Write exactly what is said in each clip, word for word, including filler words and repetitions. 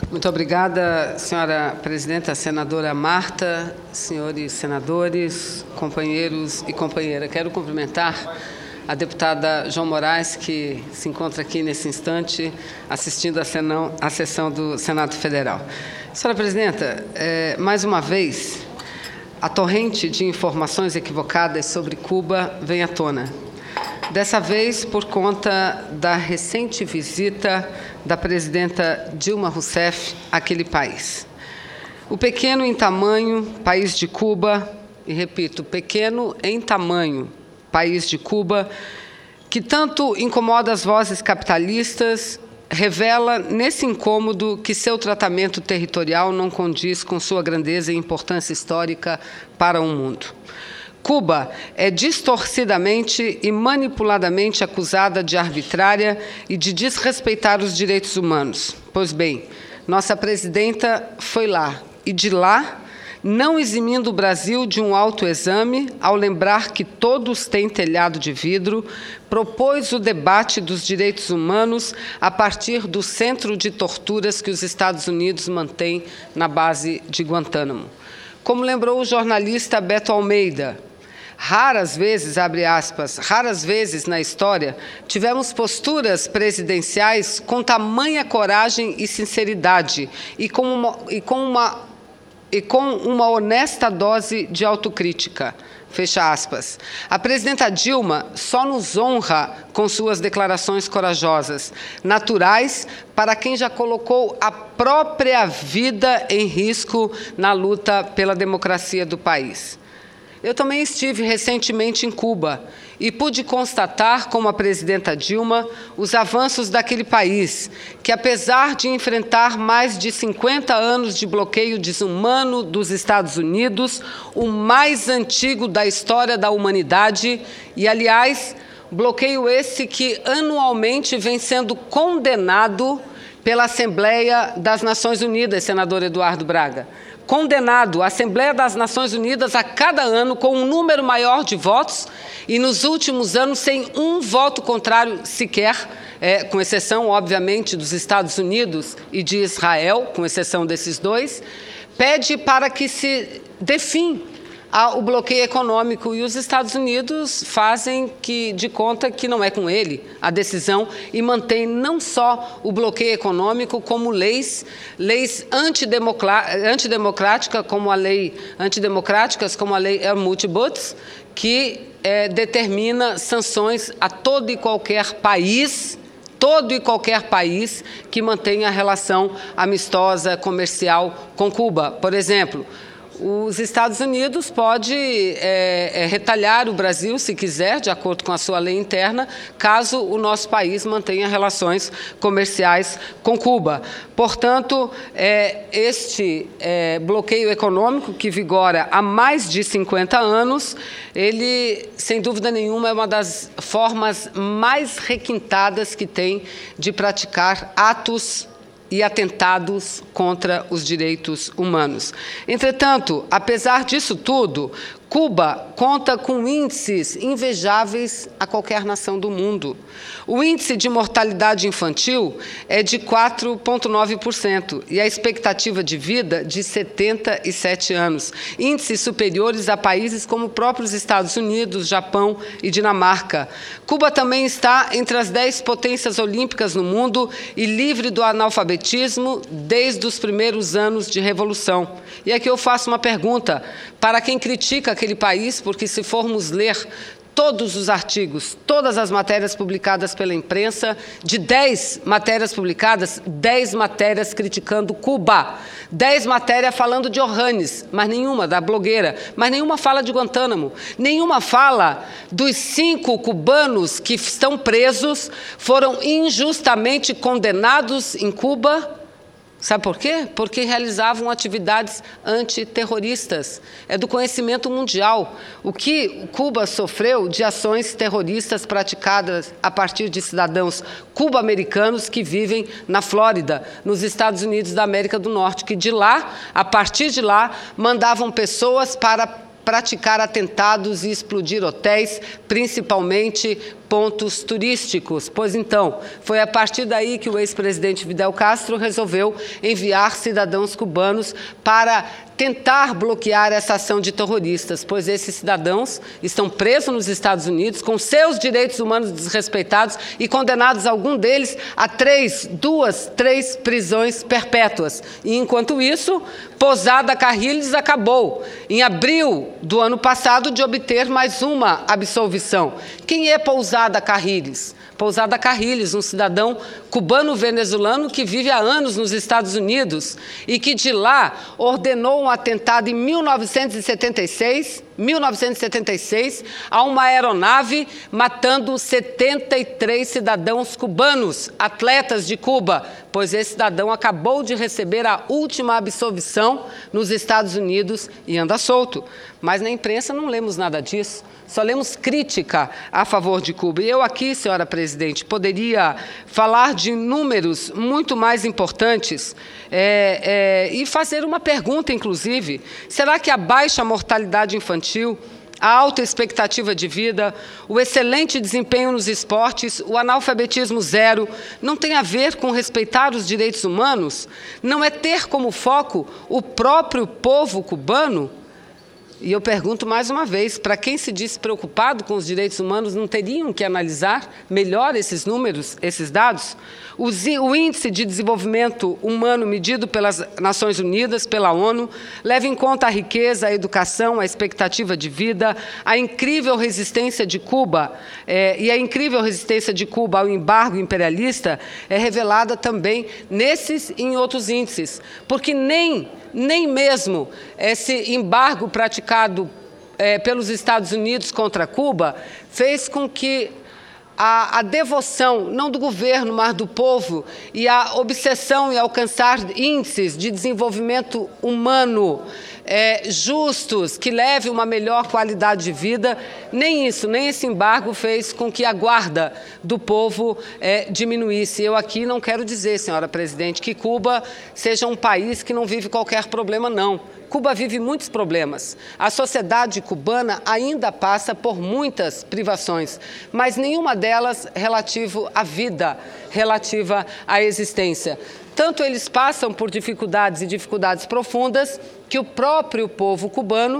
Muito obrigada, senhora presidenta, senadora Marta, senhores senadores, companheiros e companheira. Quero cumprimentar a deputada João Moraes, que se encontra aqui nesse instante assistindo à sessão do Senado Federal. Senhora presidenta, é, mais uma vez, a torrente de informações equivocadas sobre Cuba vem à tona. Dessa vez, por conta da recente visita da presidenta Dilma Rousseff àquele país. O pequeno em tamanho país de Cuba, e repito, pequeno em tamanho país de Cuba, que tanto incomoda as vozes capitalistas, revela nesse incômodo que seu tratamento territorial não condiz com sua grandeza e importância histórica para o mundo. Cuba é distorcidamente e manipuladamente acusada de arbitrária e de desrespeitar os direitos humanos. Pois bem, nossa presidenta foi lá, e de lá, não eximindo o Brasil de um autoexame, ao lembrar que todos têm telhado de vidro, propôs o debate dos direitos humanos a partir do centro de torturas que os Estados Unidos mantêm na base de Guantánamo. Como lembrou o jornalista Beto Almeida, raras vezes, abre aspas, raras vezes na história, tivemos posturas presidenciais com tamanha coragem e sinceridade e com uma, e com uma, e com uma honesta dose de autocrítica. Fecha aspas. A presidenta Dilma só nos honra com suas declarações corajosas, naturais para quem já colocou a própria vida em risco na luta pela democracia do país. Eu também estive recentemente em Cuba e pude constatar, como a presidenta Dilma, os avanços daquele país, que, apesar de enfrentar mais de cinquenta anos de bloqueio desumano dos Estados Unidos, o mais antigo da história da humanidade, e, aliás, bloqueio esse que anualmente vem sendo condenado pela Assembleia das Nações Unidas, senador Eduardo Braga. Condenado a Assembleia das Nações Unidas a cada ano com um número maior de votos e, nos últimos anos, sem um voto contrário sequer, é, com exceção, obviamente, dos Estados Unidos e de Israel, com exceção desses dois, pede para que se dê fim ao bloqueio econômico, e os Estados Unidos fazem que, de conta que não é com ele a decisão e mantém não só o bloqueio econômico, como leis, leis antidemocráticas, como a lei antidemocráticas, como a lei Helmut Butz, que é, determina sanções a todo e qualquer país, todo e qualquer país que mantenha relação amistosa, comercial com Cuba. Por exemplo, os Estados Unidos pode é, é, retalhar o Brasil, se quiser, de acordo com a sua lei interna, caso o nosso país mantenha relações comerciais com Cuba. Portanto, é, este é, bloqueio econômico, que vigora há mais de cinquenta anos, ele, sem dúvida nenhuma, é uma das formas mais requintadas que tem de praticar atos e atentados contra os direitos humanos. Entretanto, apesar disso tudo, Cuba conta com índices invejáveis a qualquer nação do mundo. O índice de mortalidade infantil é de quatro vírgula nove por cento e a expectativa de vida de setenta e sete anos, índices superiores a países como próprios Estados Unidos, Japão e Dinamarca. Cuba também está entre as dez potências olímpicas no mundo e livre do analfabetismo desde os primeiros anos de revolução. E aqui eu faço uma pergunta para quem critica aquele país, porque se formos ler todos os artigos, todas as matérias publicadas pela imprensa, de dez matérias publicadas, dez matérias criticando Cuba, dez matérias falando de Orranes, mas nenhuma da blogueira, mas nenhuma fala de Guantánamo, nenhuma fala dos cinco cubanos que estão presos, foram injustamente condenados em Cuba. Sabe por quê? Porque realizavam atividades antiterroristas. É do conhecimento mundial. O que Cuba sofreu de ações terroristas praticadas a partir de cidadãos cuba-americanos que vivem na Flórida, nos Estados Unidos da América do Norte, que de lá, a partir de lá, mandavam pessoas para praticar atentados e explodir hotéis, principalmente pontos turísticos. Pois então, foi a partir daí que o ex-presidente Fidel Castro resolveu enviar cidadãos cubanos para tentar bloquear essa ação de terroristas, pois esses cidadãos estão presos nos Estados Unidos, com seus direitos humanos desrespeitados e condenados, algum deles, a três, duas, três prisões perpétuas. E, enquanto isso, Posada Carriles acabou, em abril do ano passado, de obter mais uma absolvição. Quem é Pousada Carriles? Pousada Carriles, um cidadão cubano-venezuelano que vive há anos nos Estados Unidos e que de lá ordenou um atentado em mil novecentos e setenta e seis, mil novecentos e setenta e seis, a uma aeronave, matando setenta e três cidadãos cubanos, atletas de Cuba, pois esse cidadão acabou de receber a última absolvição nos Estados Unidos e anda solto. Mas na imprensa não lemos nada disso. Só lemos crítica a favor de Cuba. E eu aqui, senhora presidente, poderia falar de números muito mais importantes é, é, e fazer uma pergunta, inclusive. Será que a baixa mortalidade infantil, a alta expectativa de vida, o excelente desempenho nos esportes, o analfabetismo zero, não tem a ver com respeitar os direitos humanos? Não é ter como foco o próprio povo cubano? E eu pergunto mais uma vez, para quem se diz preocupado com os direitos humanos, não teriam que analisar melhor esses números, esses dados? O Índice de Desenvolvimento Humano medido pelas Nações Unidas, pela ONU, leva em conta a riqueza, a educação, a expectativa de vida, a incrível resistência de Cuba, é, e a incrível resistência de Cuba ao embargo imperialista é revelada também nesses e em outros índices, porque nem Nem mesmo esse embargo praticado é, pelos Estados Unidos contra Cuba fez com que a, a devoção, não do governo, mas do povo, e a obsessão em alcançar índices de desenvolvimento humano é, justos, que leve uma melhor qualidade de vida, nem isso, nem esse embargo fez com que a guarda do povo é, diminuísse. Eu aqui não quero dizer, senhora presidente, que Cuba seja um país que não vive qualquer problema, não. Cuba vive muitos problemas. A sociedade cubana ainda passa por muitas privações, mas nenhuma delas relativo à vida, relativa à existência. Tanto eles passam por dificuldades e dificuldades profundas que o próprio povo cubano,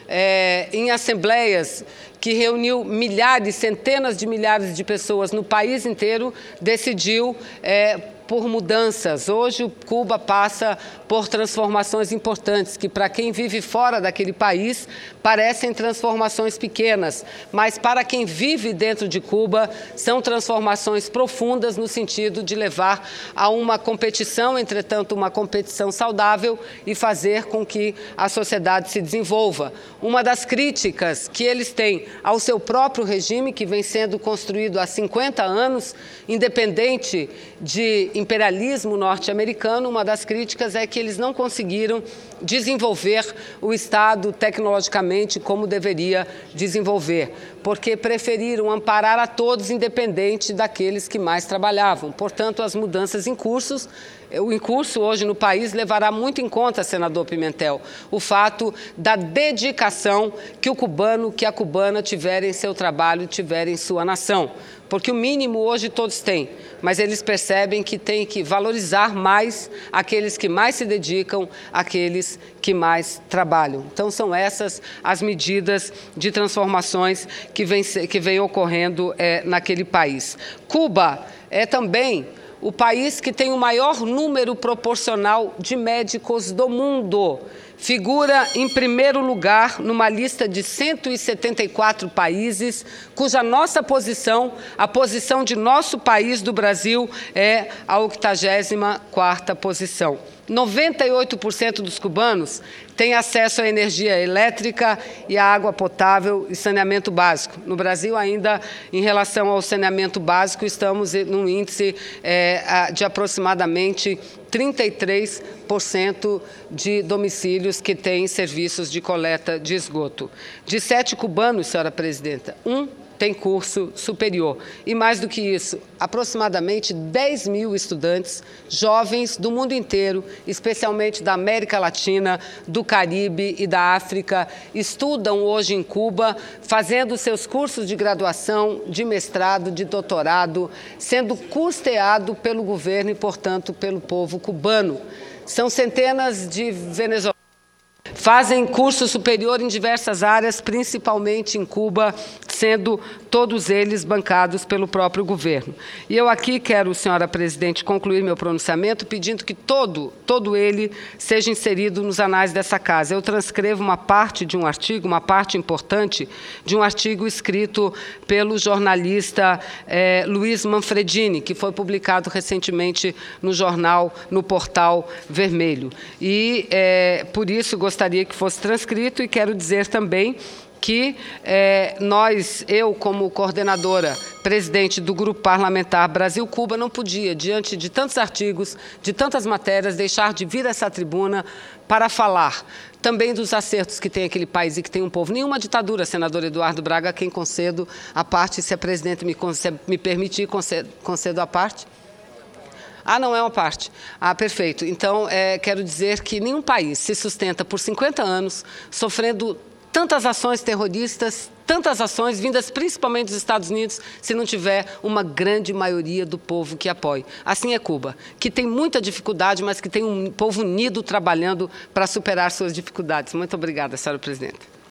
é, em assembleias que reuniu milhares, centenas de milhares de pessoas no país inteiro, decidiu é, por mudanças. Hoje, Cuba passa por transformações importantes, que para quem vive fora daquele país, parecem transformações pequenas, mas para quem vive dentro de Cuba, são transformações profundas no sentido de levar a uma competição, entretanto, uma competição saudável e fazer com que a sociedade se desenvolva. Uma das críticas que eles têm ao seu próprio regime, que vem sendo construído há cinquenta anos, independente de imperialismo norte-americano, uma das críticas é que eles não conseguiram desenvolver o Estado tecnologicamente como deveria desenvolver, porque preferiram amparar a todos, independente daqueles que mais trabalhavam. Portanto, as mudanças em cursos, o em curso hoje no país levará muito em conta, senador Pimentel, o fato da dedicação que o cubano, que a cubana tiver em seu trabalho, tiver em sua nação. Porque o mínimo hoje todos têm, mas eles percebem que tem que valorizar mais aqueles que mais se dedicam, aqueles que mais trabalham. Então, são essas as medidas de transformações que vêm que vem ocorrendo é, naquele país. Cuba é também o país que tem o maior número proporcional de médicos do mundo. Figura em primeiro lugar numa lista de cento e setenta e quatro países, cuja nossa posição, a posição de nosso país, do Brasil, é a octagésima quarta posição. noventa e oito por cento dos cubanos têm acesso à energia elétrica e à água potável e saneamento básico. No Brasil, ainda, em relação ao saneamento básico, estamos num índice é, de aproximadamente trinta e três por cento de domicílios que têm serviços de coleta de esgoto. De sete cubanos, senhora presidenta, um tem curso superior. E mais do que isso, aproximadamente dez mil estudantes, jovens do mundo inteiro, especialmente da América Latina, do Caribe e da África, estudam hoje em Cuba, fazendo seus cursos de graduação, de mestrado, de doutorado, sendo custeado pelo governo e, portanto, pelo povo cubano. São centenas de venezuelanos. Fazem curso superior em diversas áreas, principalmente em Cuba, sendo todos eles bancados pelo próprio governo. E eu aqui quero, senhora presidente, concluir meu pronunciamento pedindo que todo, todo ele seja inserido nos anais dessa casa. Eu transcrevo uma parte de um artigo, uma parte importante, de um artigo escrito pelo jornalista eh, Luiz Manfredini, que foi publicado recentemente no jornal, no Portal Vermelho. E, eh, por isso, gostaria que fosse transcrito e quero dizer também que eh, nós, eu como coordenadora, presidente do Grupo Parlamentar Brasil-Cuba, não podia, diante de tantos artigos, de tantas matérias, deixar de vir a essa tribuna para falar também dos acertos que tem aquele país e que tem um povo. Nenhuma ditadura, senador Eduardo Braga, a quem concedo a parte, se a presidente me, concede, me permitir, concedo, concedo a parte. Ah, não é uma parte. Ah, perfeito. Então, é, quero dizer que nenhum país se sustenta por cinquenta anos sofrendo tantas ações terroristas, tantas ações vindas principalmente dos Estados Unidos, se não tiver uma grande maioria do povo que apoie. Assim é Cuba, que tem muita dificuldade, mas que tem um povo unido trabalhando para superar suas dificuldades. Muito obrigada, senhora presidenta.